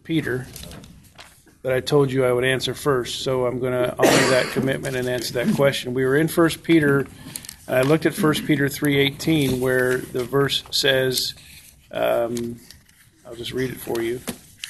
Peter that I told you I would answer first. So I'm going to honor that commitment and answer that question. We were in 1 Peter, and I looked at 1 Peter 3:18, where the verse says, I'll just read it for you.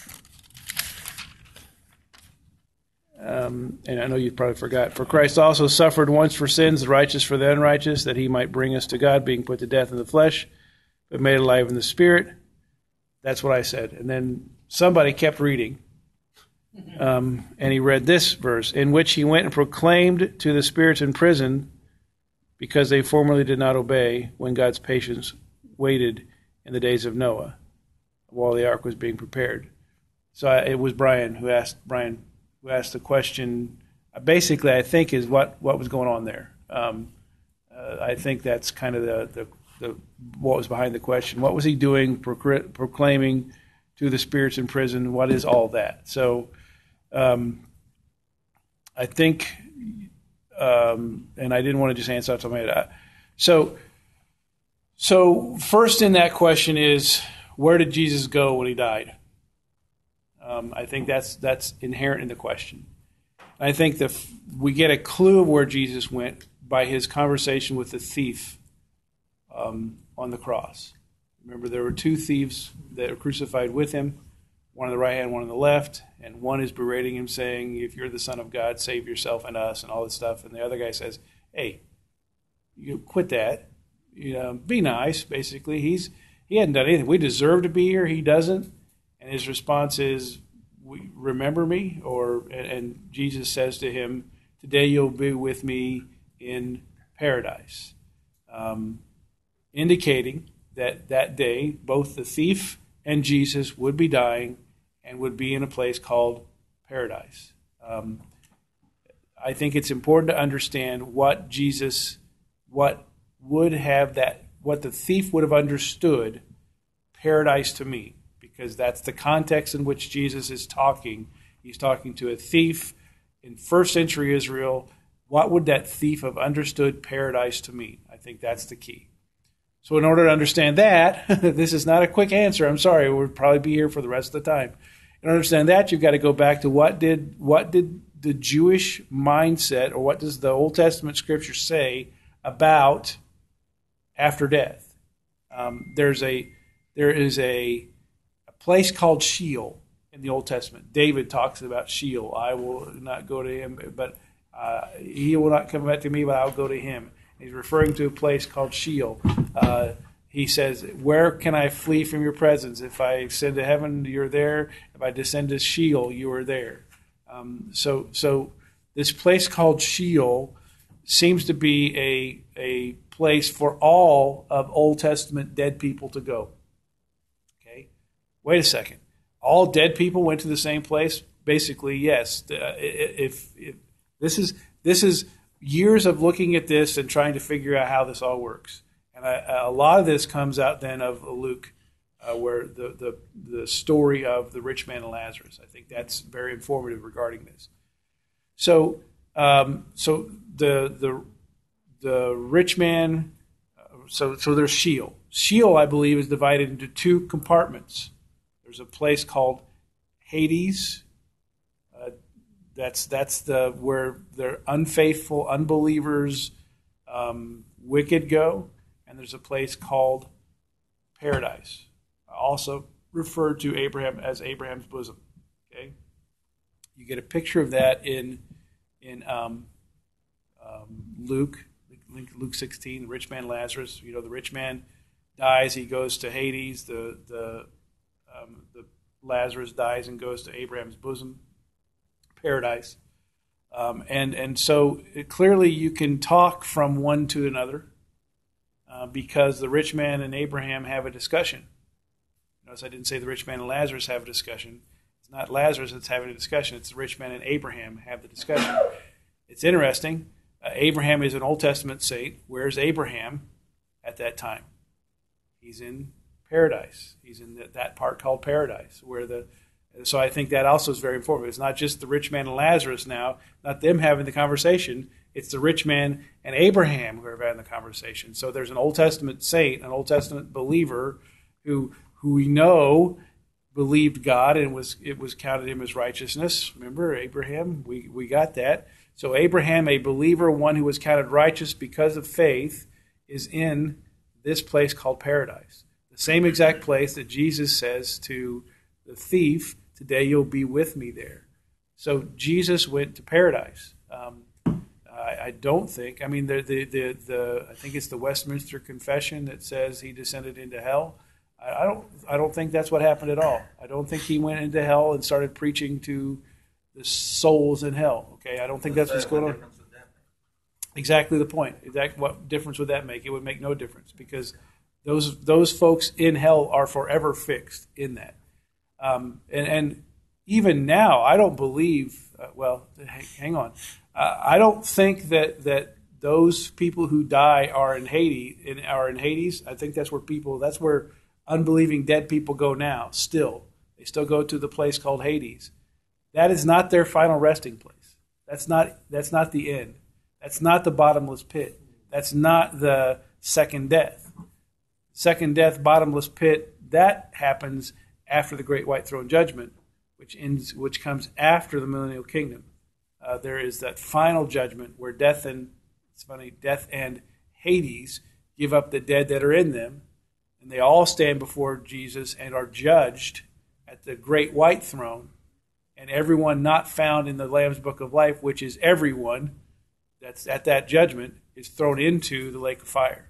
And I know you probably forgot. For Christ also suffered once for sins, the righteous for the unrighteous, that he might bring us to God, being put to death in the flesh, but made alive in the Spirit. That's what I said. And then somebody kept reading. And he read this verse, in which he went and proclaimed to the spirits in prison, because they formerly did not obey, when God's patience waited in the days of Noah, while the ark was being prepared. So it was Brian who asked the question. Basically, I think is what was going on there. I think that's kind of the what was behind the question. What was he doing, proclaiming to the spirits in prison? What is all that? So I think, and I didn't want to just answer off the top of my head. So first in that question is, where did Jesus go when he died? I think that's inherent in the question. I think we get a clue of where Jesus went by his conversation with the thief on the cross. Remember, there were two thieves that were crucified with him, one on the right hand, one on the left, and one is berating him, saying, if you're the Son of God, save yourself and us, and all this stuff. And the other guy says, hey, you quit that. Be nice, basically. He hadn't done anything. We deserve to be here. He doesn't. And his response is, remember me? And Jesus says to him, today you'll be with me in paradise. Indicating that day, both the thief and Jesus would be dying and would be in a place called paradise. I think it's important to understand what the thief would have understood paradise to mean, because that's the context in which Jesus is talking. He's talking to a thief in first century Israel. What would that thief have understood paradise to mean? I think that's the key. So in order to understand that, this is not a quick answer. I'm sorry, we'll probably be here for the rest of the time. In order to understand that, you've got to go back to what did the Jewish mindset, or what does the Old Testament Scripture say about after death? There is a place called Sheol in the Old Testament. David talks about Sheol. I will not go to him, but he will not come back to me, but I'll go to him. He's referring to a place called Sheol. He says, where can I flee from your presence? If I ascend to heaven, you're there. If I descend to Sheol, you are there. So this place called Sheol seems to be a place for all of Old Testament dead people to go. Okay? Wait a second. All dead people went to the same place? Basically, yes. If this is years of looking at this and trying to figure out how this all works. And a lot of this comes out then of Luke, where the story of the rich man and Lazarus. I think that's very informative regarding this. So the rich man, so there's Sheol. Sheol, I believe, is divided into two compartments. There's a place called Hades. That's where the unfaithful, unbelievers, wicked go, and there's a place called paradise, also referred to Abraham as Abraham's bosom. Okay, you get a picture of that in Luke 16, the rich man Lazarus. The rich man dies, he goes to Hades. The Lazarus dies and goes to Abraham's bosom. Paradise. And so clearly you can talk from one to another because the rich man and Abraham have a discussion. Notice I didn't say the rich man and Lazarus have a discussion. It's not Lazarus that's having a discussion. It's the rich man and Abraham have the discussion. It's interesting. Abraham is an Old Testament saint. Where's Abraham at that time? He's in paradise. He's in that part called paradise, so I think that also is very informative. It's not just the rich man and Lazarus now, not them having the conversation. It's the rich man and Abraham who are having the conversation. So there's an Old Testament saint, an Old Testament believer who we know believed God and it was counted him as righteousness. Remember Abraham? We got that. So Abraham, a believer, one who was counted righteous because of faith, is in this place called paradise. The same exact place that Jesus says to the thief, "Today you'll be with me there." So Jesus went to paradise. I don't think. I mean, I think it's the Westminster Confession that says he descended into hell. I don't think that's what happened at all. I don't think he went into hell and started preaching to the souls in hell. Okay, I don't think that's what's going on. Exactly the point. What difference would that make? It would make no difference because those folks in hell are forever fixed in that. And even now, I don't believe. Hang on. I don't think that those people who die are in Hades. I think that's where unbelieving dead people go now. Still, they still go to the place called Hades. That is not their final resting place. That's not the end. That's not the bottomless pit. That's not the second death. Second death, bottomless pit. That happens after the Great White Throne Judgment, which comes after the millennial kingdom. There is that final judgment where death and Hades give up the dead that are in them, and they all stand before Jesus and are judged at the Great White Throne, and everyone not found in the Lamb's Book of Life, which is everyone that's at that judgment, is thrown into the lake of fire,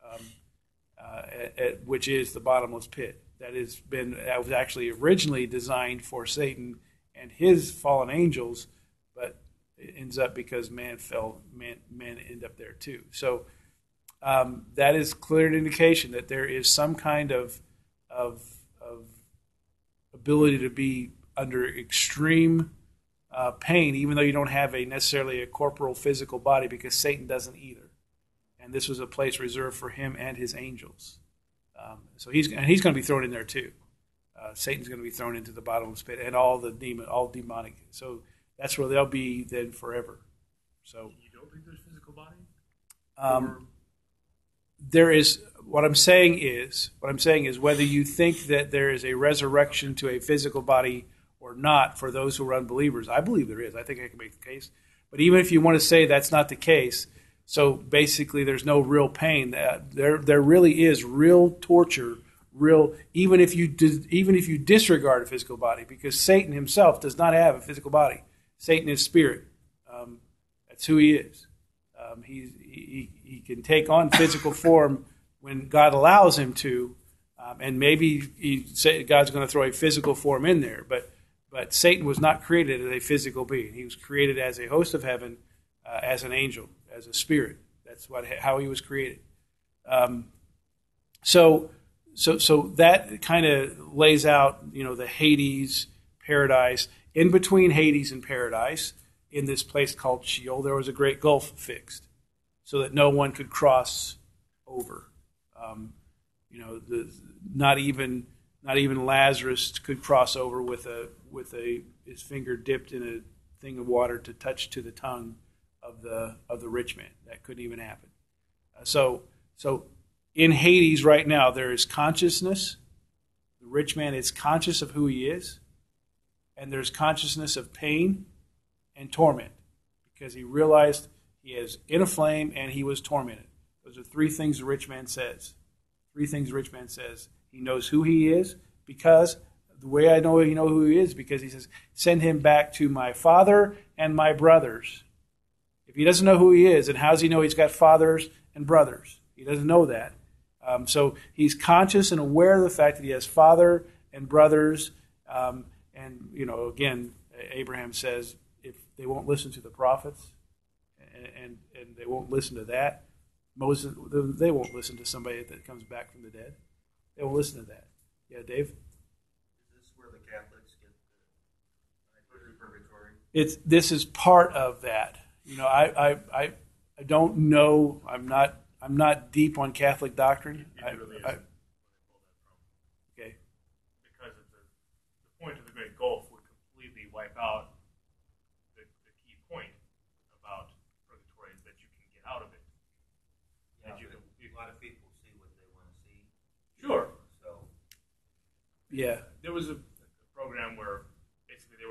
which is the bottomless pit. That was actually originally designed for Satan and his fallen angels, but it ends up because man fell, men end up there too. So that is clear indication that there is some kind of ability to be under extreme pain, even though you don't have necessarily a corporal physical body, because Satan doesn't either. And this was a place reserved for him and his angels. So he's going to be thrown in there too. Satan's going to be thrown into the bottomless pit, and all demonic. So that's where they'll be then forever. So you don't think there's physical body? There is. What I'm saying is whether you think that there is a resurrection to a physical body or not for those who are unbelievers. I believe there is. I think I can make the case. But even if you want to say that's not the case, so basically there's no real pain. There really is real torture, even if you disregard a physical body, because Satan himself does not have a physical body. Satan is spirit. That's who he is. He can take on physical form when God allows him to, and maybe God's going to throw a physical form in there. But Satan was not created as a physical being. He was created as a host of heaven, as an angel, as a spirit. That's how he was created. So that kind of lays out, the Hades, paradise. In between Hades and paradise, in this place called Sheol, there was a great gulf fixed, so that no one could cross over. Not even Lazarus could cross over with his finger dipped in a thing of water to touch to the tongue of the rich man. That couldn't even happen. So in Hades right now there is consciousness. The rich man is conscious of who he is, and there's consciousness of pain and torment because he realized he is in a flame and he was tormented. Those are three things the rich man says. He knows who he is, because the way I know who he is, because he says, send him back to my father and my brothers. If he doesn't know who he is, then how does he know he's got fathers and brothers? He doesn't know that. So he's conscious and aware of the fact that he has father and brothers. Again, Abraham says, if they won't listen to the prophets and they won't listen to that, Moses, they won't listen to somebody that comes back from the dead. They won't listen to that. Yeah, Dave? Is this where the Catholics get the purgatory? This is part of that. I don't know. I'm not deep on Catholic doctrine. It really is. Okay. Because the point of the Great Gulf would completely wipe out the key point about purgatory, is that you can get out of it. Yeah, a lot of people see what they want to see. Sure. So Yeah. There was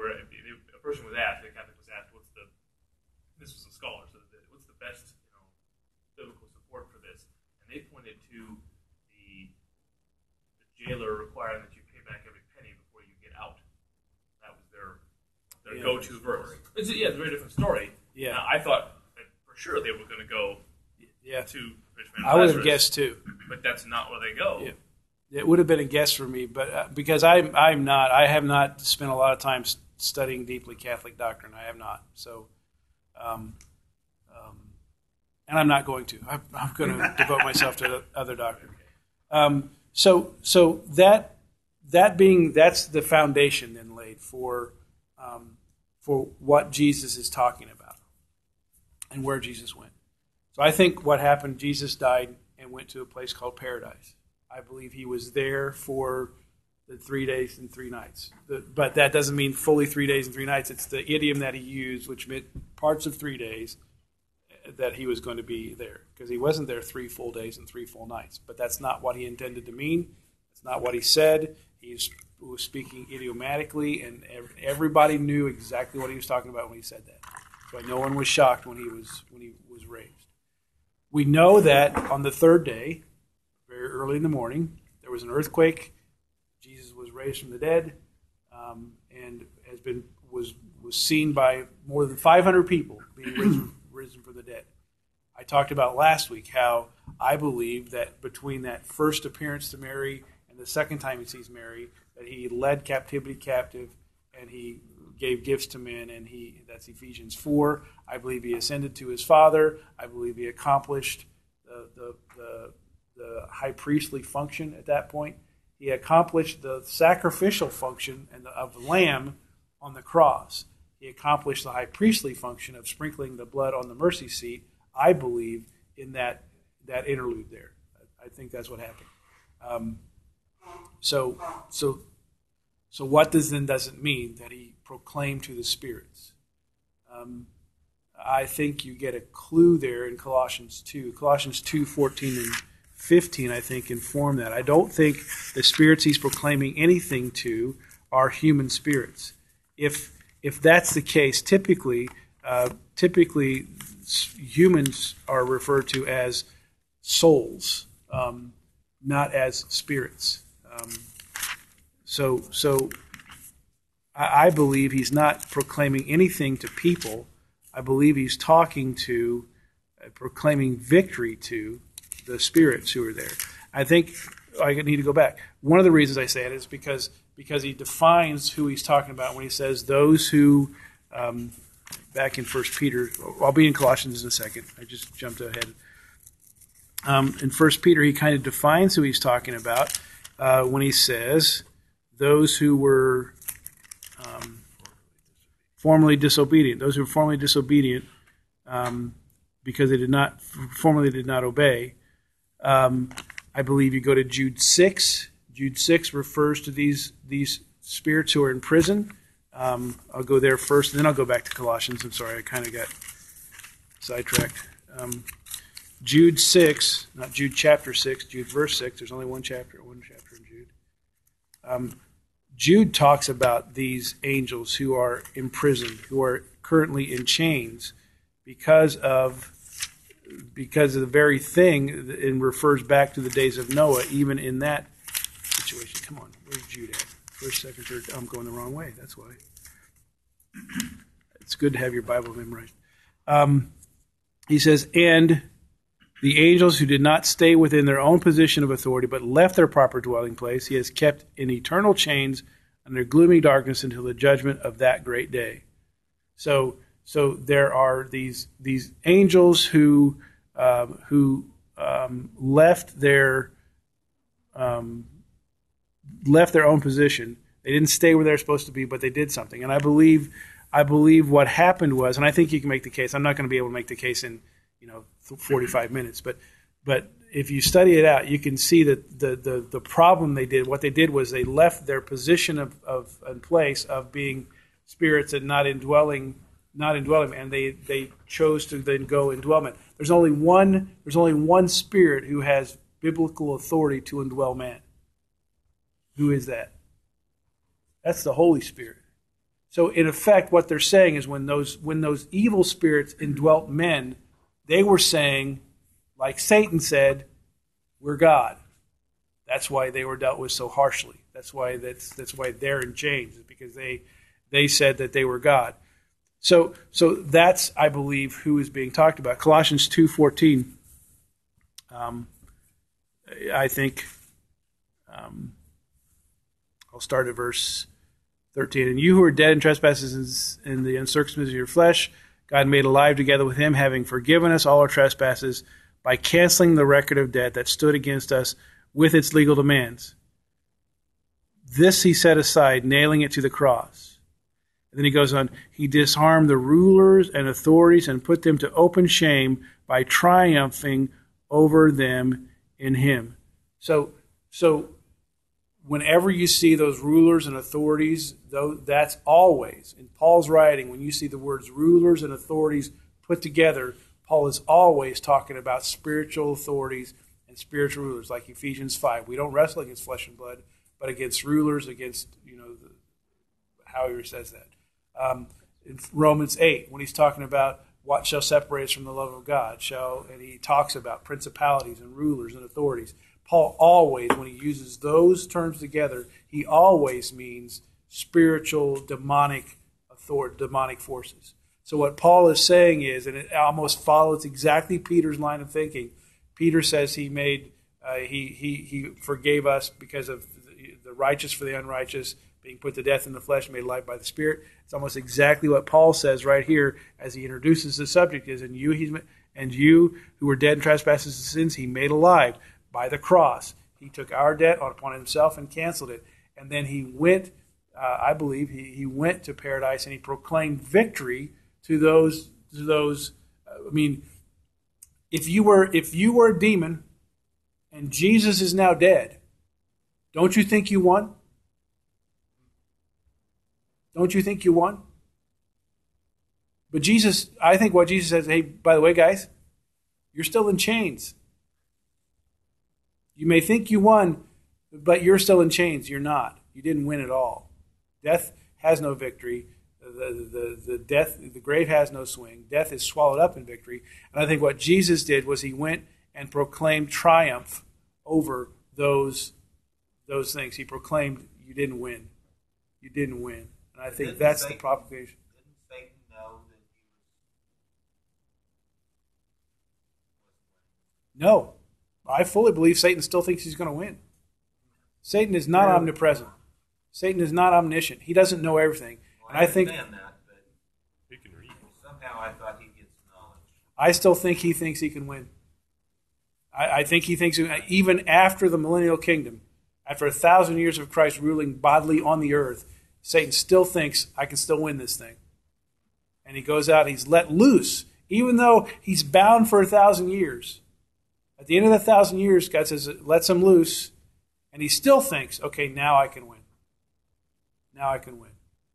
a person was asked, the Catholic was asked, this was a scholar, so what's the best biblical support for this? And they pointed to the jailer requiring that you pay back every penny before you get out. That was their go-to verse. It's a very different story. Yeah. Now, I thought that for sure they were going to go to Rich Man I would have Lazarus, guessed too. but that's not where they go. Yeah. It would have been a guess for me, but because I have not spent a lot of time studying deeply Catholic doctrine. I have not. So, and I'm not going to. I'm going to devote myself to other doctrine. So that's the foundation then laid for what Jesus is talking about and where Jesus went. So I think what happened, Jesus died and went to a place called paradise. I believe he was there for the 3 days and 3 nights. But that doesn't mean fully 3 days and 3 nights. It's the idiom that he used, which meant parts of 3 days, that he was going to be there. Because he wasn't there 3 full days and 3 full nights. But that's not what he intended to mean. That's not what he said. He was speaking idiomatically, and everybody knew exactly what he was talking about when he said that. So no one was shocked when he was raised. We know that on the 3rd day, very early in the morning, there was an earthquake. Jesus was raised from the dead, and was seen by more than 500 people being risen from the dead. I talked about last week how I believe that between that first appearance to Mary and the second time he sees Mary, that he led captivity captive, and he gave gifts to men, and that's Ephesians 4. I believe he ascended to his Father. I believe he accomplished the high priestly function at that point. He accomplished the sacrificial function of the lamb on the cross. He accomplished the high priestly function of sprinkling the blood on the mercy seat, I believe, in that interlude there. I think that's what happened. So what does it mean that he proclaimed to the spirits? I think you get a clue there in Colossians 2. Colossians 2:14 and 15, I think, inform that. I don't think the spirits he's proclaiming anything to are human spirits. If that's the case, typically humans are referred to as souls, not as spirits. So I believe he's not proclaiming anything to people. I believe he's talking to, proclaiming victory to the spirits who are there. I think I need to go back. One of the reasons I say it is because he defines who he's talking about when he says those who, back in 1 Peter, I'll be in Colossians in a second. I just jumped ahead. In 1 Peter, he kind of defines who he's talking about when he says those who were formerly disobedient. Those who were formerly disobedient because they formerly did not obey. I believe you go to Jude 6. Jude 6 refers to these spirits who are in prison. I'll go there first, and then I'll go back to Colossians. I'm sorry, I kind of got sidetracked. Jude 6, not Jude chapter 6, Jude verse 6. There's only one chapter in Jude. Jude talks about these angels who are imprisoned, who are currently in chains because of the very thing, and refers back to the days of Noah, even in that situation. Come on, where's Jude at? First, second, third. I'm going the wrong way. That's why. It's good to have your Bible memorized. He says, and the angels who did not stay within their own position of authority, but left their proper dwelling place, he has kept in eternal chains under gloomy darkness until the judgment of that great day. So there are these angels who left their own position. They didn't stay where they're supposed to be, but they did something. And I believe what happened was, and I think you can make the case. I'm not going to be able to make the case in 45 minutes, but if you study it out, you can see that the problem they did, what they did was they left their position of place of being spirits and not indwelling, and they chose to then go indwellment. There's only one spirit who has biblical authority to indwell man. Who is that? That's the Holy Spirit. So in effect, what they're saying is when those evil spirits indwelt men, they were saying, like Satan said, we're God. That's why they were dealt with so harshly. That's why they're in chains, because they said that they were God. So that's, I believe, who is being talked about. Colossians 2:14. I think I'll start at verse 13. And you who are dead in trespasses in the uncircumcision of your flesh, God made alive together with him, having forgiven us all our trespasses by canceling the record of debt that stood against us with its legal demands. This he set aside, nailing it to the cross. And then he goes on, he disarmed the rulers and authorities and put them to open shame by triumphing over them in him. So whenever you see those rulers and authorities, that's always, in Paul's writing, when you see the words rulers and authorities put together, Paul is always talking about spiritual authorities and spiritual rulers, like Ephesians 5. We don't wrestle against flesh and blood, but against rulers, against, however he says that. In Romans 8, when he's talking about what shall separate us from the love of God, and he talks about principalities and rulers and authorities. Paul always, when he uses those terms together, he always means spiritual, demonic authority, demonic forces. So what Paul is saying is, and it almost follows exactly Peter's line of thinking. Peter says he forgave us because of the righteous for the unrighteous, being put to death in the flesh, made alive by the Spirit. It's almost exactly what Paul says right here as he introduces the subject is, and you who were dead in trespasses and sins, he made alive by the cross. He took our debt upon himself and canceled it. And then he went, I believe, he went to paradise and he proclaimed victory to those. If you were a demon and Jesus is now dead, don't you think you won? Don't you think you won? But Jesus, I think what Jesus says, hey, by the way, guys, you're still in chains. You may think you won, but you're still in chains. You're not. You didn't win at all. Death has no victory. The grave has no swing. Death is swallowed up in victory. And I think what Jesus did was he went and proclaimed triumph over those things. He proclaimed, you didn't win. You didn't win. And I think that's the proclamation. Didn't Satan know that he was? No. I fully believe Satan still thinks he's going to win. Satan is not omnipresent. Satan is not omniscient. He doesn't know everything. Well, and I think that, but He can read. somehow I thought he'd get some knowledge. I still think he thinks he can win. I think he thinks even after the millennial kingdom, after 1,000 years of Christ ruling bodily on the earth, Satan still thinks, I can still win this thing. And he goes out, he's let loose, even though he's bound for 1,000 years. At the end of the 1,000 years, God says, lets him loose, and he still thinks, okay, now I can win. Now I can win.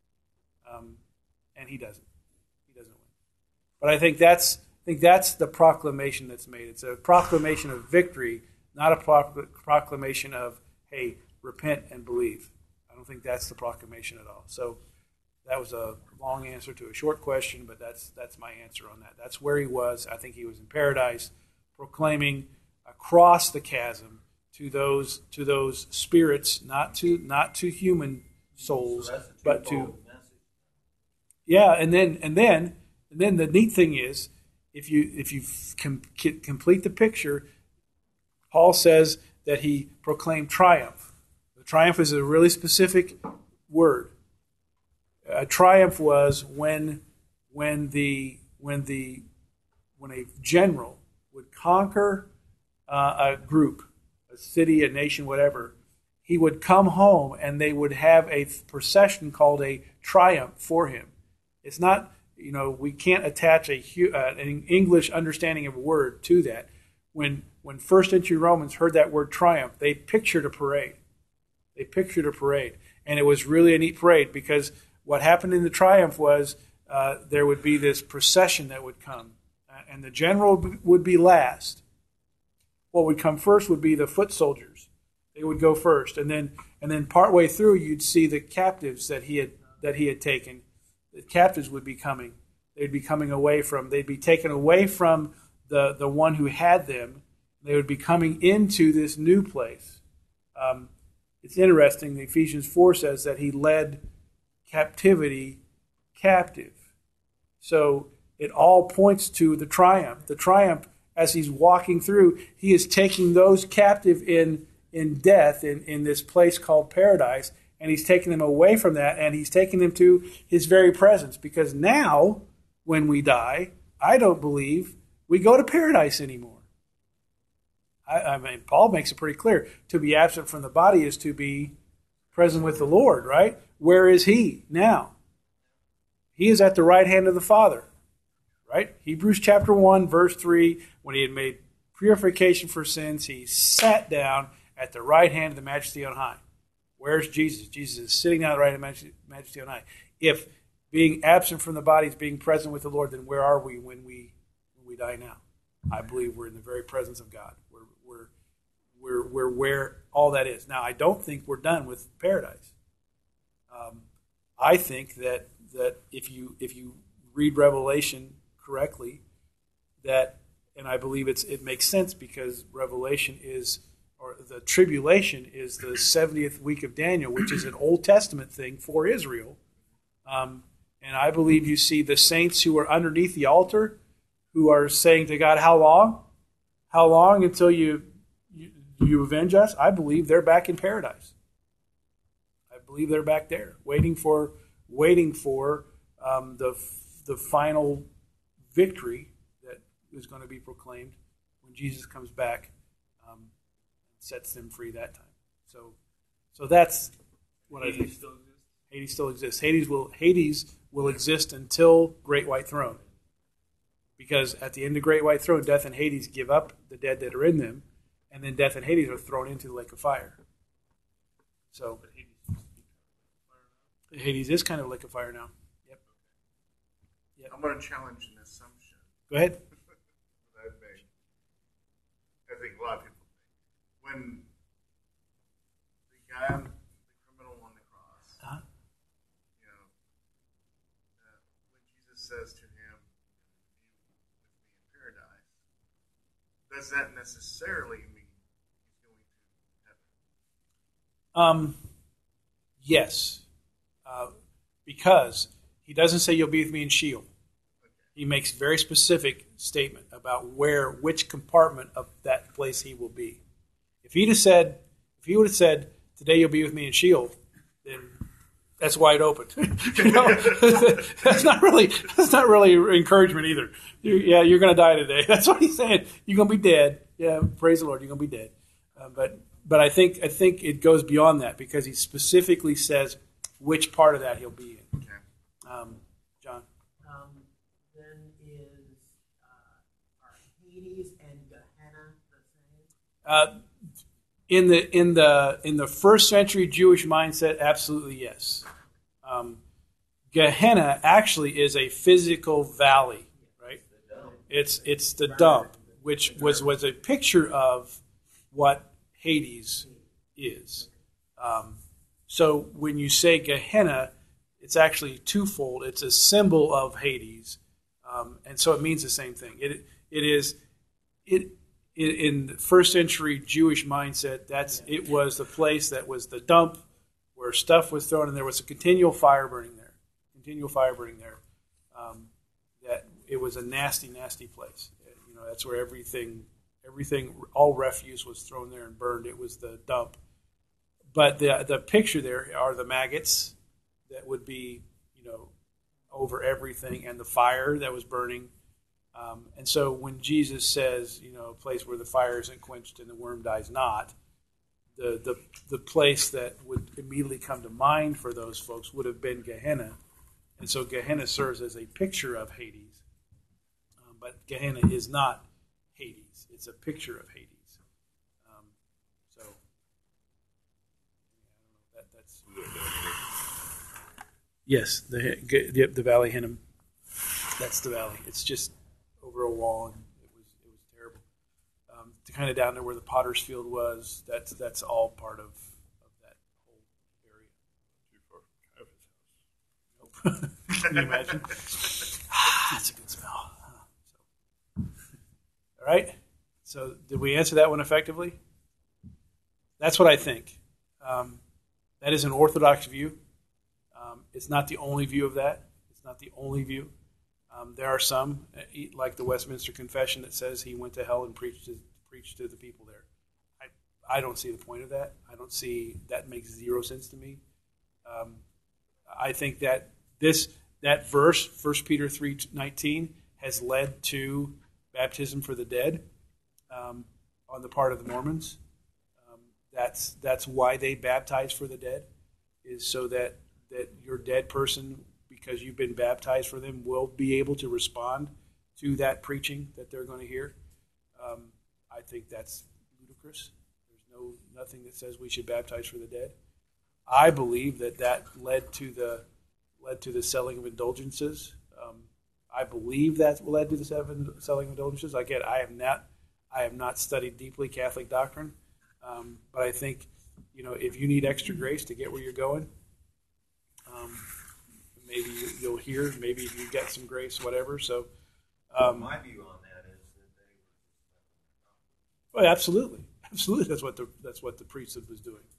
And he doesn't. He doesn't win. But I think that's the proclamation that's made. It's a proclamation of victory, not a proclamation of, hey, repent and believe. I don't think that's the proclamation at all. So that was a long answer to a short question, but that's my answer on that. That's where he was. I think he was in paradise, proclaiming across the chasm to those spirits, not to human souls, So that's a but to twofold message. yeah. And then the neat thing is, if you complete the picture, Paul says that he proclaimed triumph. The triumph is a really specific word. A triumph was when a general would conquer a group, a city, a nation, whatever. He would come home and they would have a procession called a triumph for him. It's not, we can't attach an English understanding of a word to that. When first century Romans heard that word triumph, they pictured a parade. And it was really a neat parade because what happened in the triumph was there would be this procession that would come. And the general would be last. What would come first would be the foot soldiers. They would go first. And then partway through, you'd see the captives that he had taken. the captives would be coming. They'd be coming away from, they'd be taken away from the one who had them. They would be coming into this new place. It's interesting, the Ephesians 4 says that he led captivity captive. So it all points to the triumph. The triumph, as he's walking through, he is taking those captive in death, in this place called paradise, and he's taking them away from that, and he's taking them to his very presence. Because now, when we die, I don't believe we go to paradise anymore. I mean, Paul makes it pretty clear. To be absent from the body is to be present with the Lord, right? Where is he now? He is at the right hand of the Father, right? Hebrews chapter 1, verse 3, when he had made purification for sins, he sat down at the right hand of the Majesty on high. Where's Jesus? Jesus is sitting down at the right hand of the Majesty on high. If being absent from the body is being present with the Lord, then where are we when we die now? I believe we're in the very presence of God. We're where all that is. Now, I don't think we're done with paradise. I think that if you read Revelation correctly, and I believe it makes sense because Revelation is, or the tribulation is the 70th week of Daniel, which is an Old Testament thing for Israel. And I believe you see the saints who are underneath the altar who are saying to God, how long? How long until you avenge us? I believe they're back in paradise. I believe they're back there, waiting for the final victory that is going to be proclaimed when Jesus comes back and sets them free that time. So that's what I think. Hades still exists. Hades will exist until Great White Throne. Because at the end of Great White Throne, death and Hades give up the dead that are in them, and then death and Hades are thrown into the lake of fire. So Hades is kind of a lake of fire now. Yep. I'm going to challenge an assumption. Go ahead. That I made. I think a lot of people think. When the criminal on the cross, when Jesus says to him, does that necessarily mean he's going to heaven? Yes. Because he doesn't say you'll be with me in Sheol. Okay. He makes a very specific statement about which compartment of that place he will be. If he would have said, today you'll be with me in Sheol, then that's wide open. That's not really encouragement either. You're going to die today. That's what he's saying. You're going to be dead. Yeah, praise the Lord. You're going to be dead. But I think it goes beyond that because he specifically says which part of that he'll be in. Okay. John. Then are Hades and Gehenna the same? In the first century Jewish mindset, absolutely yes. Gehenna actually is a physical valley, right? It's the dump, which was a picture of what Hades is. So when you say Gehenna, it's actually twofold. It's a symbol of Hades, and so it means the same thing. In the first century Jewish mindset, it was the place that was the dump where stuff was thrown, and there was a continual fire burning there. That it was a nasty, nasty place. That's where everything, all refuse was thrown there and burned. It was the dump. But the picture there are the maggots that would be, over everything, and the fire that was burning. And so when Jesus says, a place where the fire isn't quenched and the worm dies not, the place that would immediately come to mind for those folks would have been Gehenna. And so Gehenna serves as a picture of Hades. But Gehenna is not Hades. It's a picture of Hades. That's... Yes, the Valley Hinnom. That's the valley. It's just over a wall, and it was terrible. Kind of down there where the Potter's Field was, that's all part of that whole area. Too far from Can you imagine? That's a good smell. All right. So did we answer that one effectively? That's what I think. That is an orthodox view. It's not the only view of that. It's not the only view. There are some, like the Westminster Confession, that says he went to hell and preached to the people there. I don't see the point of that. I don't see that makes zero sense to me. I think that that verse, 1 Peter 3:19, has led to baptism for the dead on the part of the Mormons. That's why they baptize for the dead, is so that your dead person, because you've been baptized for them, will be able to respond to that preaching that they're going to hear. I think that's ludicrous. There's nothing that says we should baptize for the dead. I believe that led to the selling of indulgences. I believe that led to the selling of indulgences. Again, I have not studied deeply Catholic doctrine, but I think if you need extra grace to get where you're going, maybe you'll hear. Maybe you get some grace, whatever. So, my view on that is that they well, absolutely. That's what the priesthood was doing.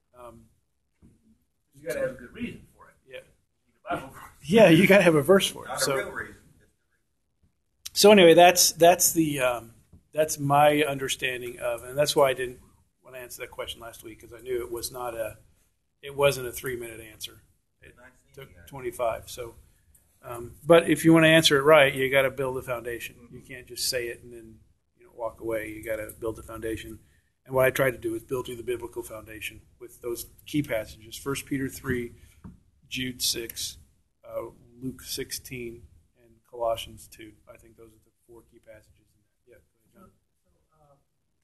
You got to have a good reason for it. Yeah. You need a Bible verse. Yeah, you got to have a verse for it. not a real reason. So anyway, that's my understanding of, and that's why I didn't want to answer that question last week, because I knew it wasn't a 3-minute answer. It took 25. So, but if you want to answer it right, you got to build a foundation. You can't just say it and then walk away. You got to build a foundation. And what I tried to do is build you the biblical foundation with those key passages: 1 Peter 3, Jude 6, Luke 16, and Colossians 2. I think those are the 4 key passages in that. Yeah, go ahead, John.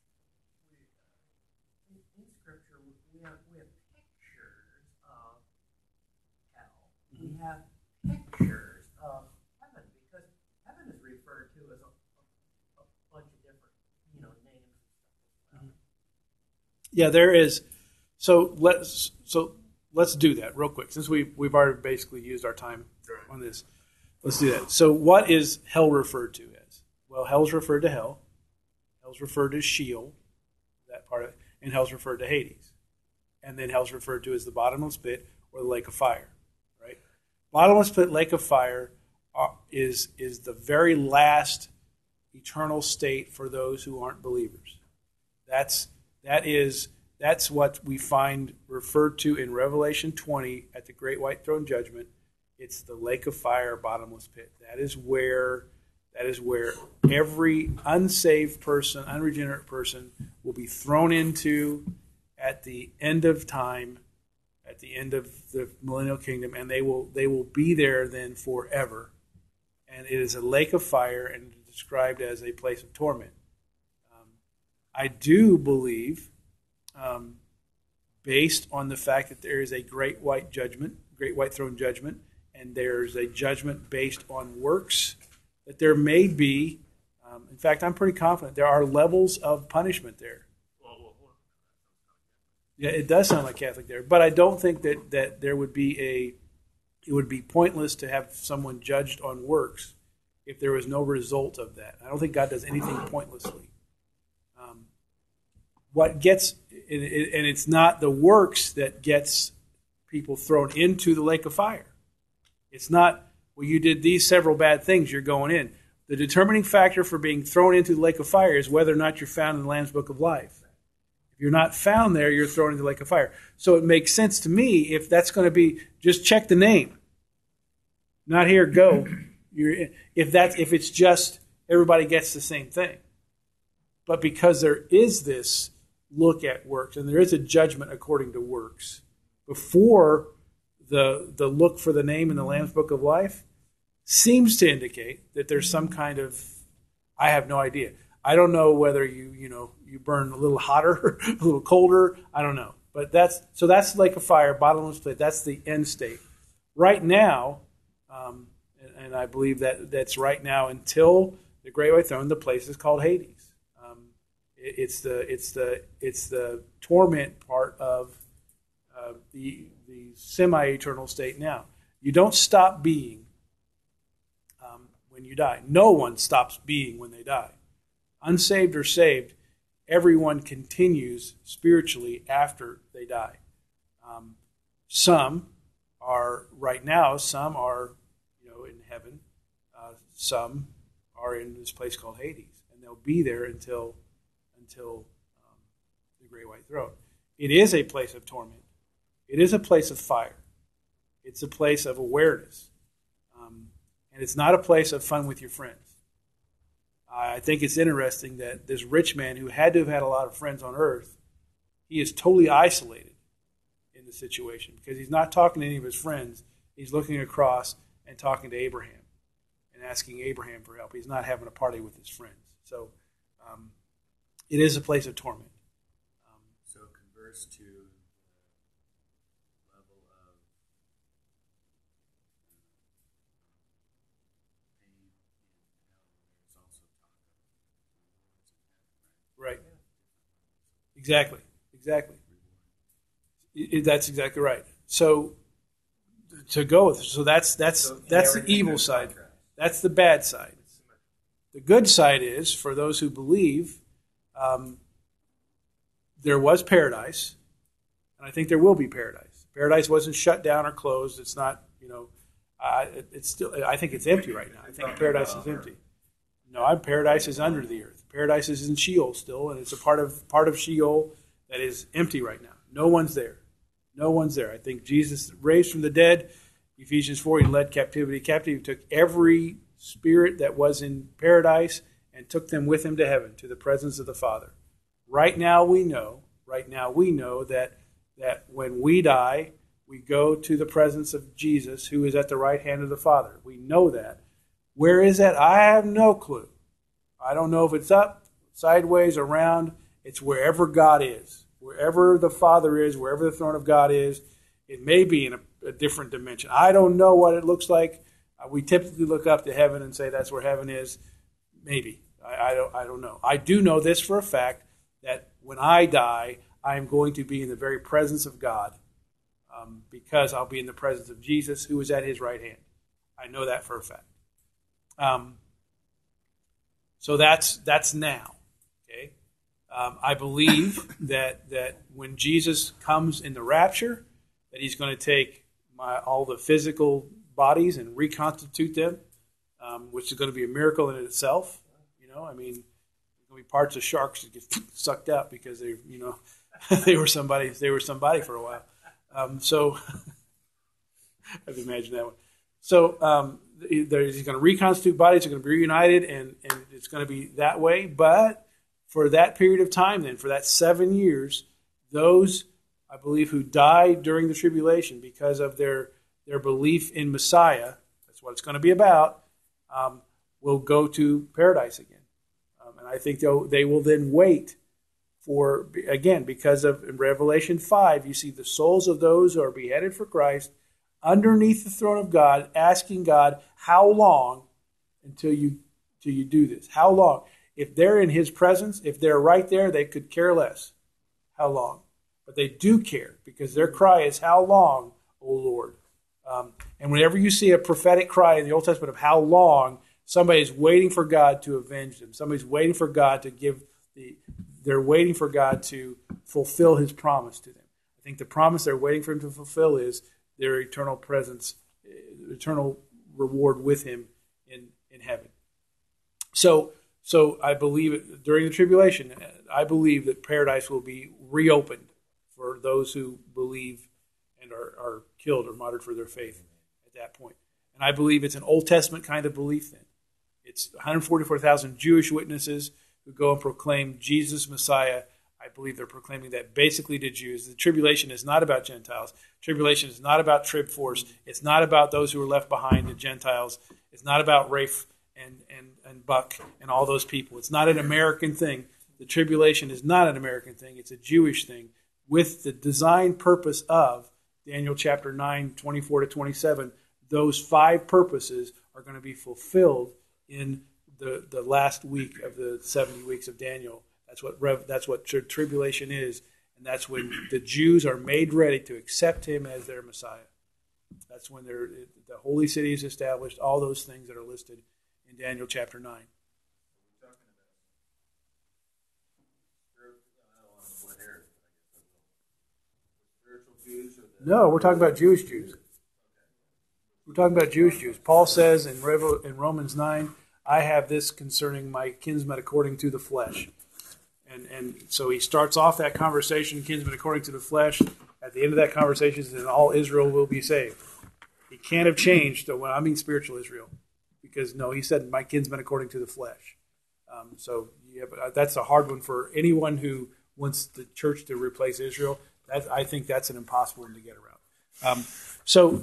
In Scripture, we have pictures of hell. We have pictures of heaven, because heaven is referred to as a bunch of different, names and stuff. Yeah, there is. So let's do that real quick, since we've already basically used our time on this. Let's do that. So what is hell referred to as? Well, hell's referred to hell. Hell's referred to Sheol, that part of it, and hell's referred to Hades. And then hell's referred to as the bottomless pit or the lake of fire, right? Bottomless pit, lake of fire is the very last eternal state for those who aren't believers. That's what we find referred to in Revelation 20 at the Great White Throne Judgment. It's the lake of fire, bottomless pit. That is where every unsaved person, unregenerate person, will be thrown into at the end of time, at the end of the millennial kingdom, and they will be there then forever. And it is a lake of fire, and it's described as a place of torment. I do believe, based on the fact that there is a great white throne judgment, and there's a judgment based on works, that there may be, in fact, I'm pretty confident there are levels of punishment there. Yeah, it does sound like Catholic there, but I don't think that there would be it would be pointless to have someone judged on works if there was no result of that. I don't think God does anything pointlessly. What gets, and it's not the works that gets people thrown into the lake of fire. It's not, well, you did these several bad things, you're going in. The determining factor for being thrown into the lake of fire is whether or not you're found in the Lamb's Book of Life. If you're not found there, you're thrown into the lake of fire. So it makes sense to me, if that's going to be, just check the name. Not here, go. If it's just everybody gets the same thing. But because there is this look at works, and there is a judgment according to works, before the look for the name in the Lamb's Book of Life seems to indicate that there's some kind of, I have no idea. I don't know whether you burn a little hotter, a little colder. I don't know. But that's lake of fire, bottomless pit. That's the end state. Right now, and I believe that's right now until the Great White Throne, the place is called Hades. It's the torment part of the semi-eternal state now. You don't stop being when you die. No one stops being when they die. Unsaved or saved, everyone continues spiritually after they die. Some are right now. Some are, in heaven. Some are in this place called Hades, and they'll be there until the great white throne. It is a place of torment. It is a place of fire. It's a place of awareness, and it's not a place of fun with your friends. I think it's interesting that this rich man who had to have had a lot of friends on earth, he is totally isolated in the situation because he's not talking to any of his friends. He's looking across and talking to Abraham and asking Abraham for help. He's not having a party with his friends. So it is a place of torment. So converse to the level of pain in hell. There's also talk of rewards in heaven, Right. Exactly. That's exactly right. So to go with, so that's the evil side. That's the bad side. The good side is, for those who believe, there was paradise, and I think there will be paradise. Paradise wasn't shut down or closed. It's not, it's still. I think it's empty right now. I think paradise is empty. No, paradise is under the earth. Paradise is in Sheol still, and it's a part of Sheol that is empty right now. No one's there. No one's there. I think Jesus raised from the dead. Ephesians 4, he led captivity captive. He took every spirit that was in paradise and took them with him to heaven, to the presence of the Father. Right now we know that when we die, we go to the presence of Jesus, who is at the right hand of the Father. We know that. Where is that? I have no clue. I don't know if it's up, sideways, around. It's wherever God is. Wherever the Father is, wherever the throne of God is, it may be in a different dimension. I don't know what it looks like. We typically look up to heaven and say that's where heaven is. Maybe. I don't know. I do know this for a fact, that when I die, I am going to be in the very presence of God, because I'll be in the presence of Jesus, who is at his right hand. I know that for a fact. So that's now. Okay. I believe that when Jesus comes in the rapture, that he's going to take all the physical bodies and reconstitute them, which is going to be a miracle in itself. There's going to be parts of sharks that get sucked out because they, they were somebody for a while. So I can imagine that one. So he's going to reconstitute bodies. They're going to be reunited, and it's going to be that way. But for that period of time, then, for that 7 years, those, I believe, who died during the tribulation because of their belief in Messiah, that's what it's going to be about, will go to paradise again. And I think they will then wait for, again, because of in Revelation 5, you see the souls of those who are beheaded for Christ underneath the throne of God, asking God, how long until you do this? How long? If they're in his presence, if they're right there, they could care less. How long? But they do care, because their cry is, how long, O Lord? And whenever you see a prophetic cry in the Old Testament of how long, somebody's waiting for God to avenge them. Somebody's waiting for God to they're waiting for God to fulfill his promise to them. I think the promise they're waiting for him to fulfill is their eternal presence, eternal reward with him in heaven. So I believe during the tribulation, I believe that paradise will be reopened for those who believe and are killed or martyred for their faith at that point. And I believe it's an Old Testament kind of belief then. It's 144,000 Jewish witnesses who go and proclaim Jesus Messiah. I believe they're proclaiming that basically to Jews. The tribulation is not about Gentiles. Tribulation is not about Trib Force. It's not about those who are left behind, the Gentiles. It's not about Rafe and Buck and all those people. It's not an American thing. The tribulation is not an American thing. It's a Jewish thing with the design purpose of Daniel chapter 9, 24 to 27. Those 5 purposes are going to be fulfilled in the last week of the 70 weeks of Daniel. That's what tribulation is, and that's when the Jews are made ready to accept him as their Messiah. That's when the holy city is established, all those things that are listed in Daniel chapter 9. We're talking about spiritual, I don't want to split hairs, but I guess I will. The spiritual Jews or the... No, we're talking about Jewish Jews. We're talking about Jewish Jews. Paul says in Romans 9, I have this concerning my kinsmen according to the flesh. And so he starts off that conversation, kinsmen according to the flesh. At the end of that conversation, he says, all Israel will be saved. He can't have changed when I mean spiritual Israel. Because, no, he said, my kinsmen according to the flesh. So yeah, but that's a hard one for anyone who wants the church to replace Israel. I think that's an impossible one to get around. So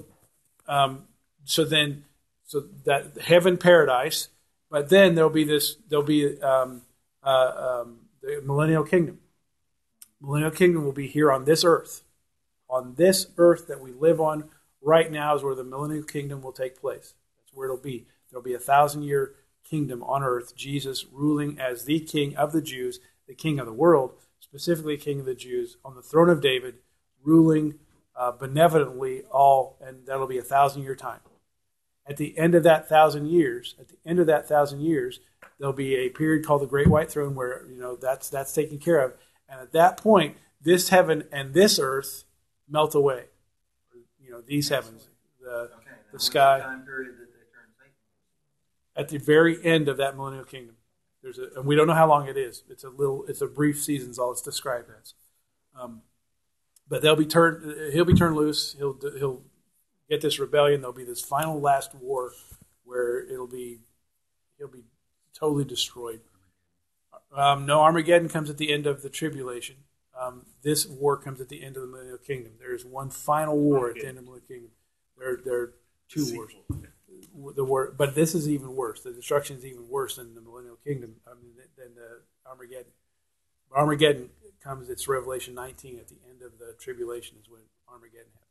that heaven, paradise, but then there'll be the millennial kingdom. Millennial kingdom will be here on this earth. On this earth that we live on right now is where the millennial kingdom will take place. That's where it'll be. There'll be a 1,000-year kingdom on earth, Jesus ruling as the king of the Jews, the king of the world, specifically king of the Jews, on the throne of David, ruling benevolently all, and that'll be a 1,000-year time. At the end of that 1,000 years, there'll be a period called the Great White Throne where that's taken care of, and at that point, this heaven and this earth melt away. These heavens, the sky. Time period that they turn Satan? At the very end of that millennial kingdom, and we don't know how long it is. It's a brief season, is all it's described as. But he'll be turned loose. He'll get this rebellion. There'll be this final last war where he'll be totally destroyed. No, Armageddon comes at the end of the tribulation. This war comes at the end of the millennial kingdom. There is one final war at the end of the millennial kingdom. There are two wars. The war, but this is even worse. The destruction is even worse than the millennial kingdom. Than the Armageddon. Armageddon comes. It's Revelation 19 at the end of the tribulation is when Armageddon happens.